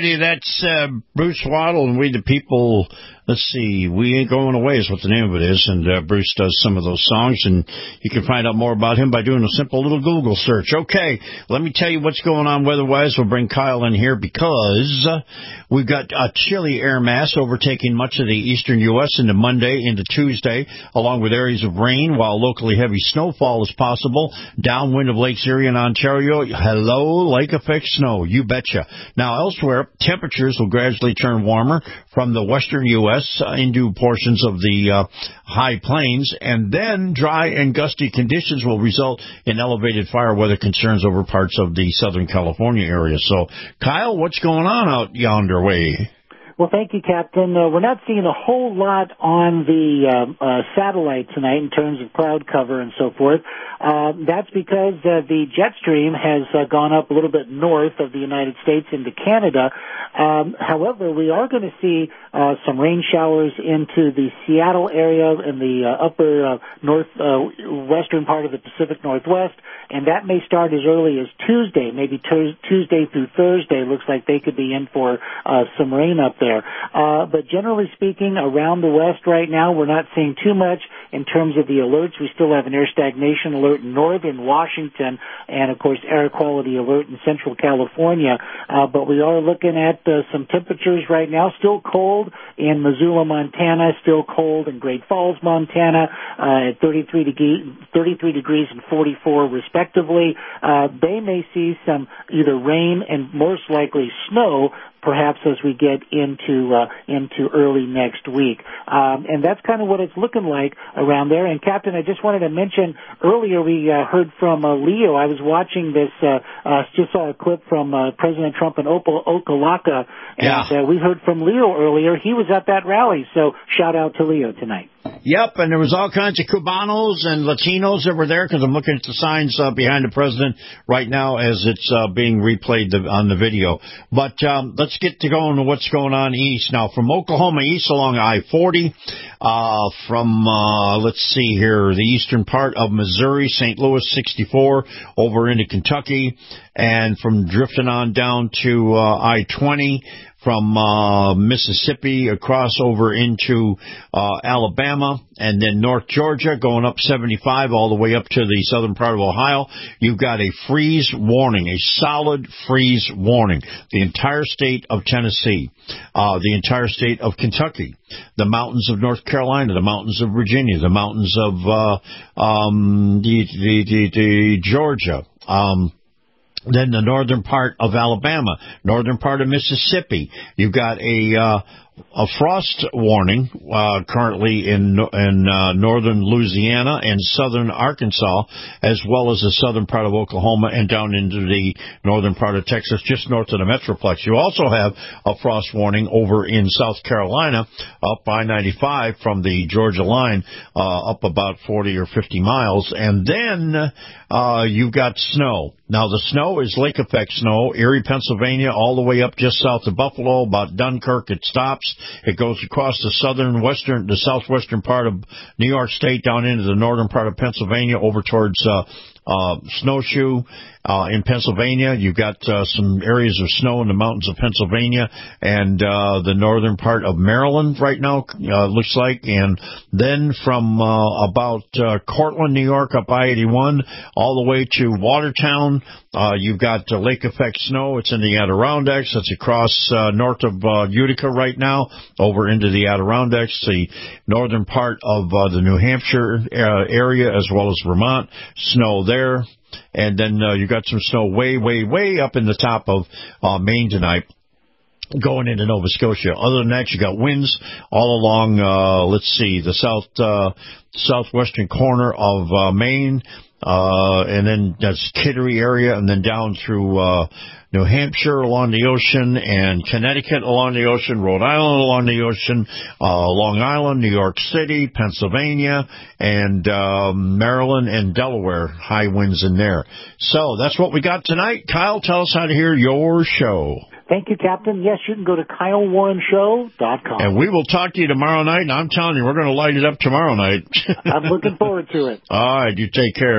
everybody. That's uh, Bruce Waddle, and we the people. Let's see, We Ain't Going Away is what the name of it is, and uh, Bruce does some of those songs, and you can find out more about him by doing a simple little Google search. Okay, let me tell you what's going on weather-wise. We'll bring Kyle in here because uh, we've got a chilly air mass overtaking much of the eastern U S into Monday, into Tuesday, along with areas of rain, while locally heavy snowfall is possible. Downwind of Lakes Erie and Ontario. Hello, lake effect snow, you betcha. Now, elsewhere, temperatures will gradually turn warmer from the western U S Uh, into portions of the uh, high plains, and then dry and gusty conditions will result in elevated fire weather concerns over parts of the Southern California area. So, Kyle, what's going on out yonder way? Well, thank you, Captain. Uh, we're not seeing a whole lot on the uh, uh, satellite tonight in terms of cloud cover and so forth. Uh, that's because uh, the jet stream has uh, gone up a little bit north of the United States into Canada. Um, however, we are going to see uh, some rain showers into the Seattle area and the uh, upper uh, north uh, western part of the Pacific Northwest, and that may start as early as Tuesday, maybe t- Tuesday through Thursday. Looks like they could be in for uh, some rain up there. Uh, but generally speaking, around the West right now, we're not seeing too much in terms of the alerts. We still have an air stagnation alert in northern Washington and, of course, air quality alert in central California. Uh, but we are looking at uh, some temperatures right now. Still cold in Missoula, Montana. Still cold in Great Falls, Montana, uh, at thirty-three, degree, thirty-three degrees and forty-four, respectively. Uh, they may see some either rain and most likely snow, perhaps as we get into uh, into early next week. Um, and that's kind of what it's looking like around there. And, Captain, I just wanted to mention, earlier we uh, heard from uh, Leo. I was watching this, uh, uh, just saw a clip from uh, President Trump in Opal- Okalaka, and yeah. uh, we heard from Leo earlier. He was at that rally, so shout out to Leo tonight. Yep, and there was all kinds of Cubanos and Latinos that were there, because I'm looking at the signs uh, behind the president right now as it's uh, being replayed the, on the video. But um, let's get to going to what's going on east. Now, from Oklahoma east along I forty, uh, from, uh, let's see here, the eastern part of Missouri, Saint Louis sixty-four, over into Kentucky, and from drifting on down to uh, I twenty, from uh, Mississippi across over into uh, Alabama, and then North Georgia, going up seventy-five all the way up to the southern part of Ohio. You've got a freeze warning, a solid freeze warning. The entire state of Tennessee, uh, the entire state of Kentucky, the mountains of North Carolina, the mountains of Virginia, the mountains of uh, um, the, the, the, the Georgia, um, then the northern part of Alabama, northern part of Mississippi. You've got a uh, a frost warning uh, currently in in uh, northern Louisiana and southern Arkansas, as well as the southern part of Oklahoma and down into the northern part of Texas, just north of the Metroplex. You also have a frost warning over in South Carolina, up I ninety-five from the Georgia line, uh, up about forty or fifty miles. And then uh, you've got snow. Now, the snow is lake effect snow, Erie, Pennsylvania, all the way up just south of Buffalo, about Dunkirk. It stops. It goes across the southern, western, the southwestern part of New York State, down into the northern part of Pennsylvania, over towards uh, uh, Snowshoe. Uh, in Pennsylvania, you've got uh, some areas of snow in the mountains of Pennsylvania and uh, the northern part of Maryland right now, uh, looks like. And then from uh, about uh, Cortland, New York, up I eighty-one, all the way to Watertown, uh, you've got uh, lake effect snow. It's in the Adirondacks. It's across uh, north of uh, Utica right now, over into the Adirondacks, the northern part of uh, the New Hampshire uh, area, as well as Vermont. Snow there. And then uh, you got some snow way, way, way up in the top of uh, Maine tonight, going into Nova Scotia. Other than that, you got winds all along, uh, let's see, the south uh, southwestern corner of uh, Maine, uh, and then that's Kittery area, and then down through uh, New Hampshire along the ocean, and Connecticut along the ocean, Rhode Island along the ocean, uh, Long Island, New York City, Pennsylvania, and um, Maryland and Delaware, high winds in there. So that's what we got tonight. Kyle, tell us how to hear your show. Thank you, Captain. Yes, you can go to Kyle Warren Show dot com. And we will talk to you tomorrow night, and I'm telling you, we're going to light it up tomorrow night. I'm looking forward to it. All right, you take care.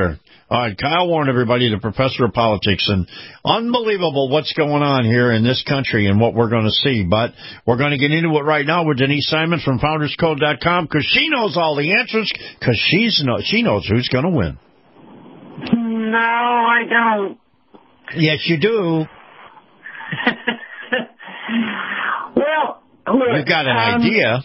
All right, Kyle warned everybody, the professor of politics, and unbelievable what's going on here in this country and what we're going to see. But we're going to get into it right now with Denise Simon from Founders Code dot com because she knows all the answers because she's no, she knows who's going to win. No, I don't. Yes, you do. Well, look, you've got an um, idea.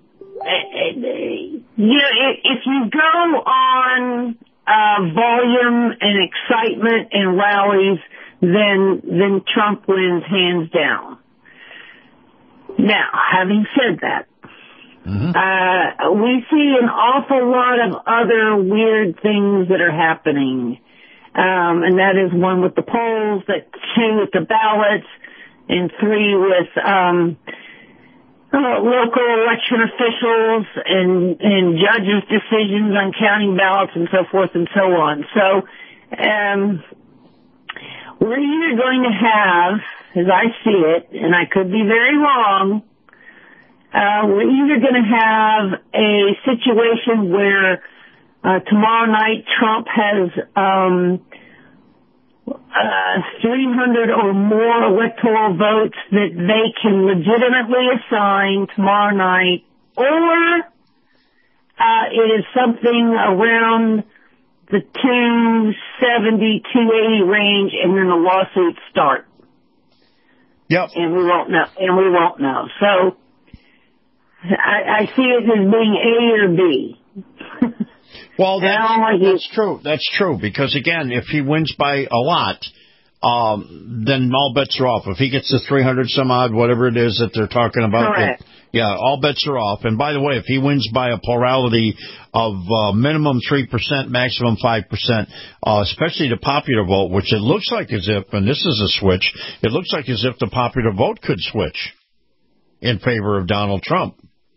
You know, if you go on uh, volume and excitement and rallies, then then Trump wins hands down. Now, having said that, mm-hmm. uh, we see an awful lot of other weird things that are happening, um, and that is one with the polls, that two with the ballots, and three with um, uh, local election officials and, and judges' decisions on counting ballots and so forth and so on. So um, we're either going to have, as I see it, and I could be very wrong, uh, we're either going to have a situation where uh, tomorrow night Trump has um, uh, three hundred or more electoral votes that they can legitimately assign tomorrow night, or uh, it is something around the two seventy, two eighty range, and then the lawsuits start. Yep. And we won't know. And we won't know. So I, I see it as being A or B. Well, that's, that's true. That's true. Because, again, if he wins by a lot, um, then all bets are off. If he gets to three hundred some odd, whatever it is that they're talking about, correct. That, yeah, all bets are off. And, by the way, if he wins by a plurality of uh, minimum three percent, maximum five percent, uh, especially the popular vote, which it looks like as if, and this is a switch, it looks like as if the popular vote could switch in favor of Donald Trump.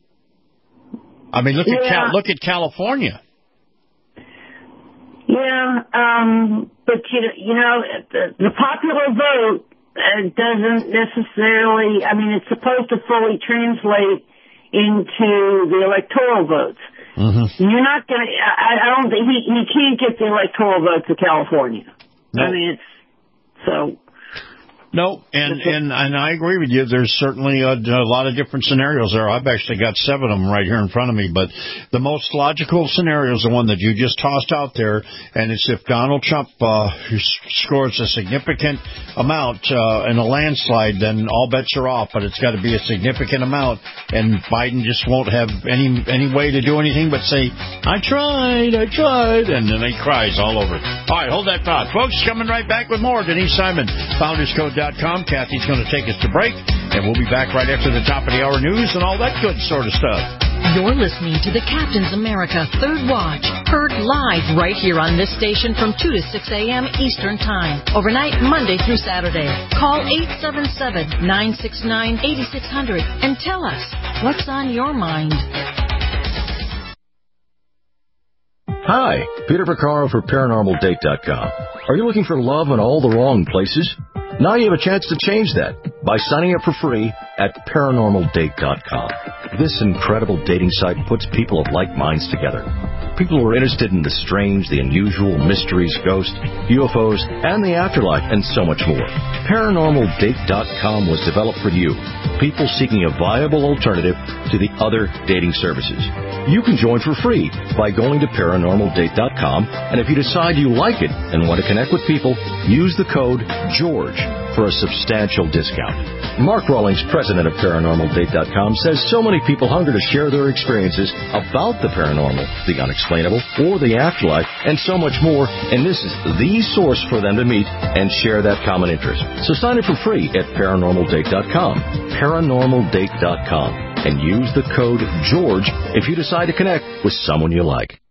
I mean, look yeah. at Cal- look at California. Yeah, um, but you know, you know the, the popular vote uh, doesn't necessarily. I mean, it's supposed to fully translate into the electoral votes. Mm-hmm. You're not going to. I, I don't think he he can't get the electoral votes of California. No. I mean, it's so. No, and, and and I agree with you. There's certainly a, a lot of different scenarios there. I've actually got seven of them right here in front of me. But the most logical scenario is the one that you just tossed out there, and it's if Donald Trump uh, scores a significant amount uh, in a landslide, then all bets are off. But it's got to be a significant amount, and Biden just won't have any any way to do anything but say, I tried, I tried, and then he cries all over. All right, hold that thought. Folks, coming right back with more. Denise Simon, Founders Code dot com. Kathy's going to take us to break, and we'll be back right after the top of the hour news and all that good sort of stuff. You're listening to the Captain's America Third Watch, heard live right here on this station from two to six a.m. Eastern Time, overnight Monday through Saturday. Call eight seven seven, nine six nine, eight six zero zero and tell us what's on your mind. Hi, Peter Vaccaro for Paranormal Date dot com. Are you looking for love in all the wrong places? Now you have a chance to change that by signing up for free at Paranormal Date dot com. This incredible dating site puts people of like minds together. People who are interested in the strange, the unusual, mysteries, ghosts, U F Os, and the afterlife, and so much more. Paranormal Date dot com was developed for you, people seeking a viable alternative to the other dating services. You can join for free by going to Paranormal Date dot com, and if you decide you like it and want to connect with people, use the code GEORGE for a substantial discount. Mark Rawlings, president of Paranormal Date dot com, says so many people hunger to share their experiences about the paranormal, the unexplainable, or the afterlife, and so much more, and this is the source for them to meet and share that common interest. So sign up for free at Paranormal Date dot com, Paranormal Date dot com, and use the code GEORGE if you decide to connect with someone you like.